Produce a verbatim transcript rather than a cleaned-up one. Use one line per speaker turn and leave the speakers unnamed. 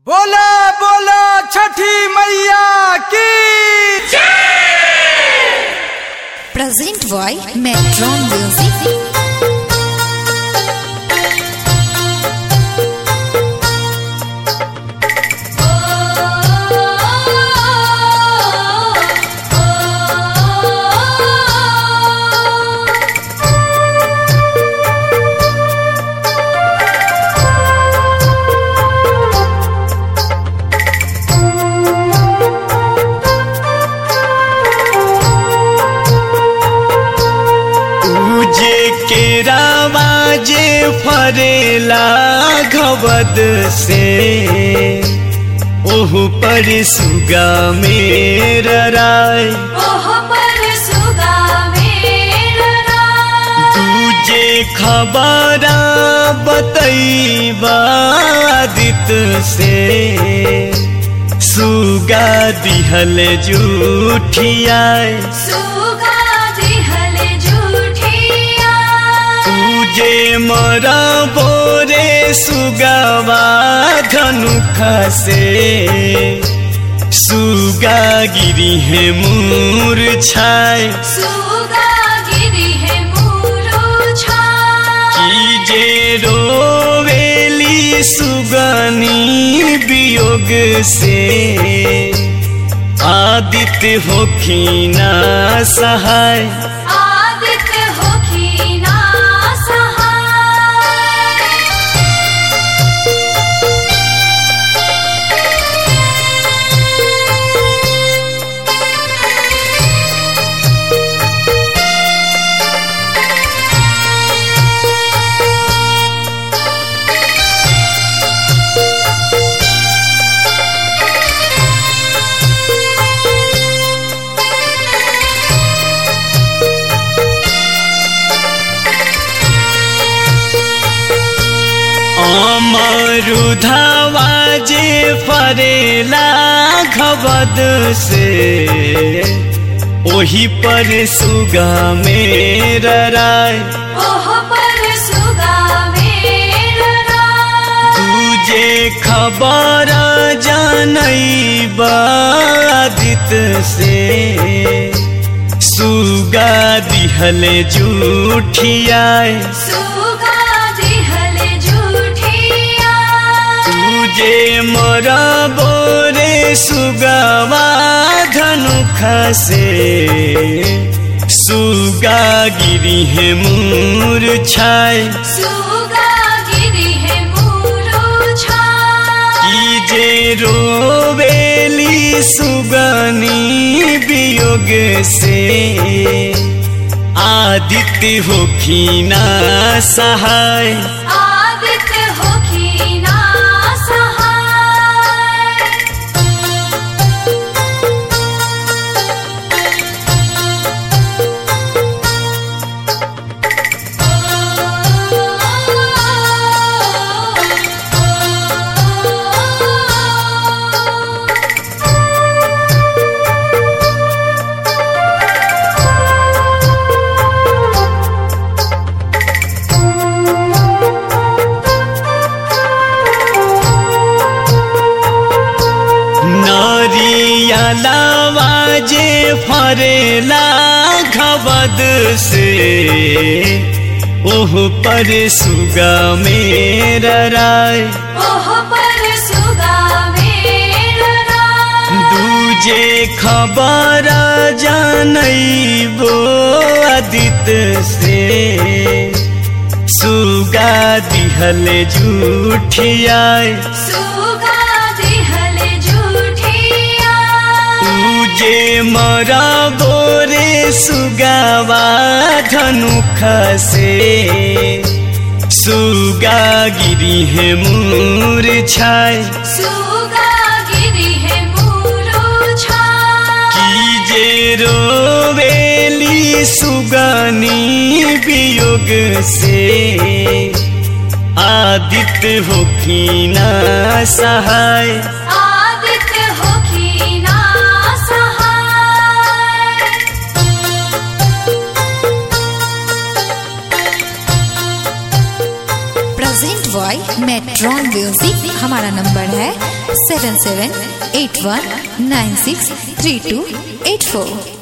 बोला बोला छठी मैया की जय।
Present by Metron music.
केरावाजे फरेला घवद से ओह पर सुगा मेरा राय
ओह पर सुगा मेरा राय
तुझे खबरा बतैबा दित से सुगा दिहल जूठियाय
सुगा दिहल जूठिया
तुझे मरा बोरे सुगावा धनुख से सुगा गिरी है मूर छाय
सुगा गिरी है मूरुछा
कीजे रोवेली सुगनी वियोग से आदित्य होखिना सहाय
आदित्य होखिना सहाय।
अमरुधवाजे फरेला घवद से ओही पर सुगा मेरा राय
ओह पर सुगा मेरा राय
तुझे खबर जानैबा आदित्य से सुगा दिहल जूठियाय
सुगा दिहल जूठिया
तुझे मरा बोरे सुगावा धनुख से सुगा गिरी है मूर छाय
सुगा गिरी है मूरुछा
कीजे रोवेली सुगनी वियोग से आदित्य होखिना सहाय
आदित्य होखिना सहाय।
लावाजे फरेला घवद से ओह पर सुगा मेरा राय
ओह पर सुगा मेरा राय
दूजे खबर जानैबो आदित्य से सुगा दिहल जूठियाय
सुगा दिहल जूठिया
तुझे मरा बोरे सुगावा धनुख से सुगा गिरी है मूर छाय
सुगा गिरी है मूरुछा
कीजे रोवेली सुगनी वियोग से आदित्य होखिना सहाय
आदित्य होखिना सहाय।
Present by Metron music. हमारा नंबर है seven seven eight one nine six three two eight four.